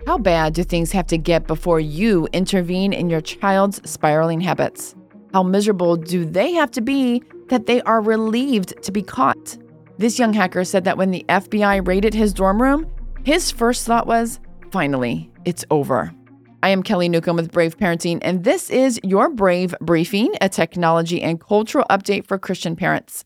How bad do things have to get before you intervene in your child's spiraling habits? How miserable do they have to be that they are relieved to be caught? This young hacker said that when the FBI raided his dorm room, his first thought was, finally, it's over. I am Kelly Newcomb with Brave Parenting, and this is your Brave Briefing, a technology and cultural update for Christian parents.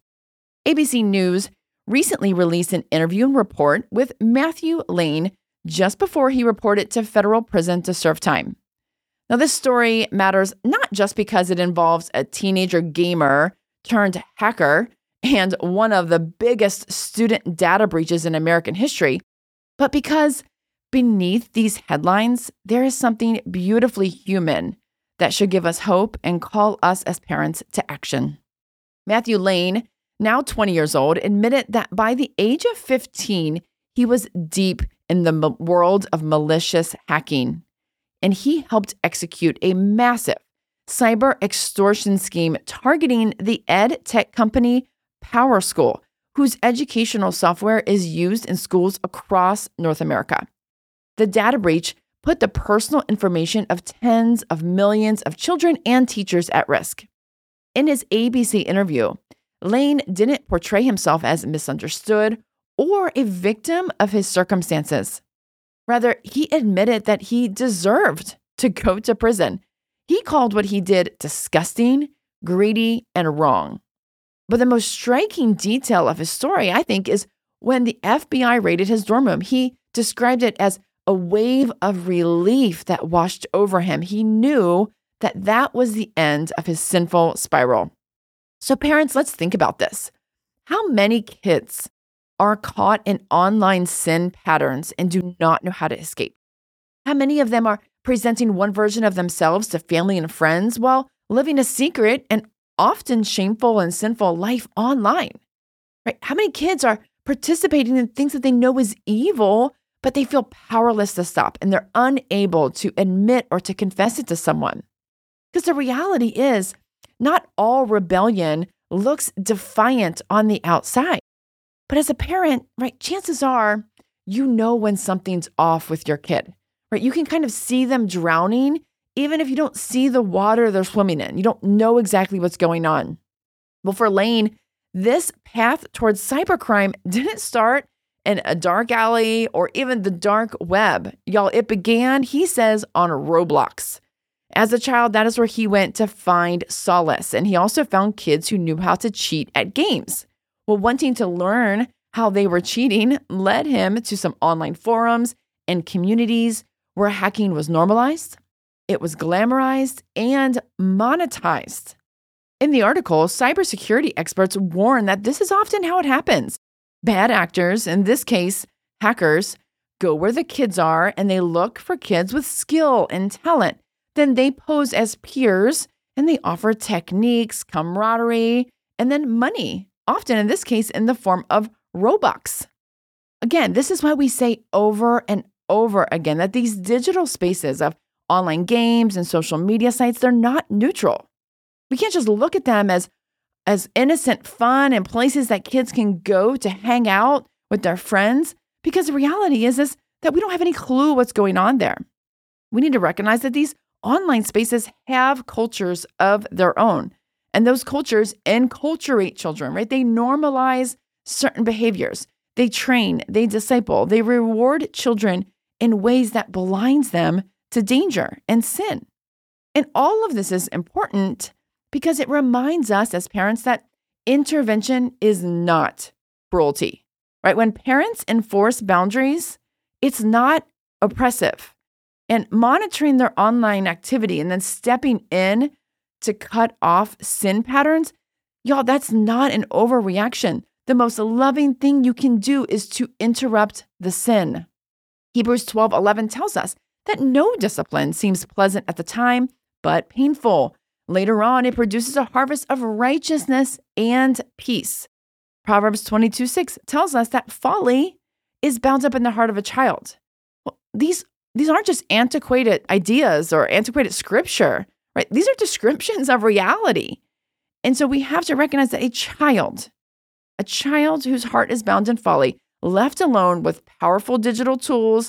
ABC News recently released an interview and report with Matthew Lane just before he reported to federal prison to serve time. Now, this story matters not just because it involves a teenager gamer turned hacker and one of the biggest student data breaches in American history, but because beneath these headlines, there is something beautifully human that should give us hope and call us as parents to action. Matthew Lane, now 20 years old, admitted that by the age of 15, he was deep in the world of malicious hacking, and he helped execute a massive cyber extortion scheme targeting the ed tech company PowerSchool, whose educational software is used in schools across North America. The data breach put the personal information of tens of millions of children and teachers at risk. In his ABC interview, Lane didn't portray himself as misunderstood or a victim of his circumstances. Rather, he admitted that he deserved to go to prison. He called what he did disgusting, greedy, and wrong. But the most striking detail of his story, I think, is when the FBI raided his dorm room. He described it as a wave of relief that washed over him. He knew that that was the end of his sinful spiral. So parents, let's think about this. How many kids are caught in online sin patterns and do not know how to escape? How many of them are presenting one version of themselves to family and friends while living a secret and often shameful and sinful life online? Right? How many kids are participating in things that they know is evil, but they feel powerless to stop and they're unable to admit or to confess it to someone? Because the reality is, not all rebellion looks defiant on the outside. But as a parent, right, chances are you know when something's off with your kid, right? You can kind of see them drowning, even if you don't see the water they're swimming in. You don't know exactly what's going on. Well, for Lane, this path towards cybercrime didn't start in a dark alley or even the dark web. Y'all, it began, he says, on Roblox. As a child, that is where he went to find solace. And he also found kids who knew how to cheat at games. Well, wanting to learn how they were cheating led him to some online forums and communities where hacking was normalized, it was glamorized, and monetized. In the article, cybersecurity experts warn that this is often how it happens. Bad actors, in this case, hackers, go where the kids are and they look for kids with skill and talent. Then they pose as peers and they offer techniques, camaraderie, and then money, often in this case in the form of Robux. Again, this is why we say over and over again that these digital spaces of online games and social media sites, they're not neutral. We can't just look at them as innocent fun and places that kids can go to hang out with their friends, because the reality is that we don't have any clue what's going on there. We need to recognize that these online spaces have cultures of their own, and those cultures enculturate children, right? They normalize certain behaviors. They train, they disciple, they reward children in ways that blinds them to danger and sin. And all of this is important because it reminds us as parents that intervention is not cruelty, right? When parents enforce boundaries, it's not oppressive. And monitoring their online activity and then stepping in to cut off sin patterns, y'all, that's not an overreaction. The most loving thing you can do is to interrupt the sin. Hebrews 12:11 tells us that no discipline seems pleasant at the time, but painful. Later on, it produces a harvest of righteousness and peace. Proverbs 22:6 tells us that folly is bound up in the heart of a child. Well, these aren't just antiquated ideas or antiquated scripture, right? These are descriptions of reality. And so we have to recognize that a child whose heart is bound in folly, left alone with powerful digital tools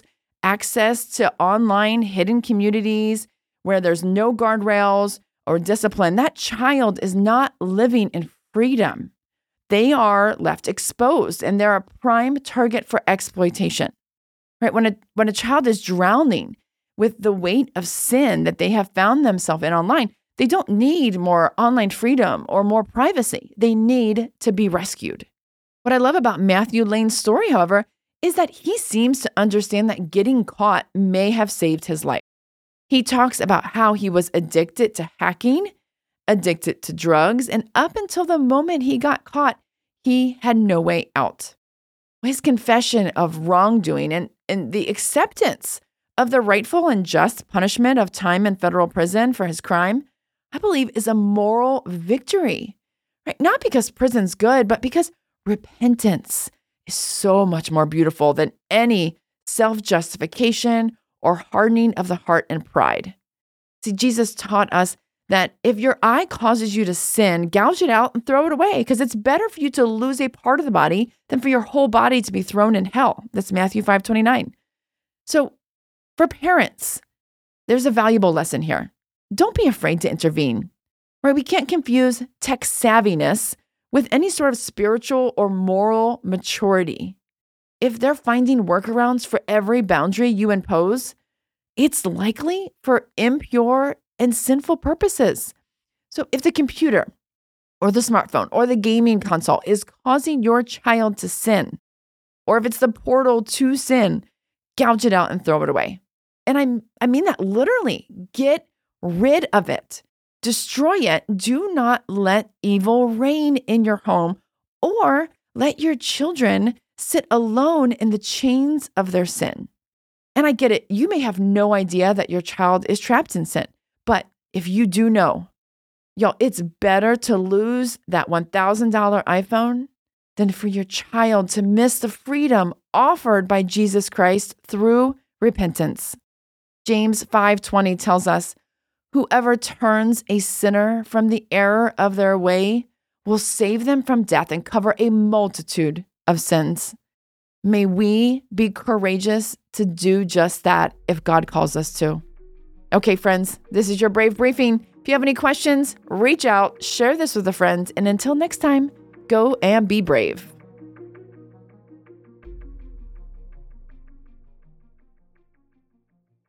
access to online hidden communities where there's no guardrails or discipline, that child is not living in freedom. They are left exposed and they're a prime target for exploitation. Right? When a child is drowning with the weight of sin that they have found themselves in online, they don't need more online freedom or more privacy. They need to be rescued. What I love about Matthew Lane's story, however, is that he seems to understand that getting caught may have saved his life. He talks about how he was addicted to hacking, addicted to drugs, and up until the moment he got caught, he had no way out. His confession of wrongdoing and the acceptance of the rightful and just punishment of time in federal prison for his crime, I believe is a moral victory, right? Not because prison's good, but because repentance is so much more beautiful than any self-justification or hardening of the heart and pride. See, Jesus taught us that if your eye causes you to sin, gouge it out and throw it away, because it's better for you to lose a part of the body than for your whole body to be thrown in hell. That's Matthew 5:29. So for parents, there's a valuable lesson here. Don't be afraid to intervene, right? We can't confuse tech savviness with any sort of spiritual or moral maturity. If they're finding workarounds for every boundary you impose, it's likely for impure and sinful purposes. So if the computer or the smartphone or the gaming console is causing your child to sin, or if it's the portal to sin, gouge it out and throw it away. And I mean that literally. Get rid of it. Destroy it. Do not let evil reign in your home or let your children sit alone in the chains of their sin. And I get it. You may have no idea that your child is trapped in sin. But if you do know, y'all, it's better to lose that $1,000 iPhone than for your child to miss the freedom offered by Jesus Christ through repentance. James 5:20 tells us, whoever turns a sinner from the error of their way will save them from death and cover a multitude of sins. May we be courageous to do just that if God calls us to. Okay, friends, this is your Brave Briefing. If you have any questions, reach out, share this with a friend, and until next time, go and be brave.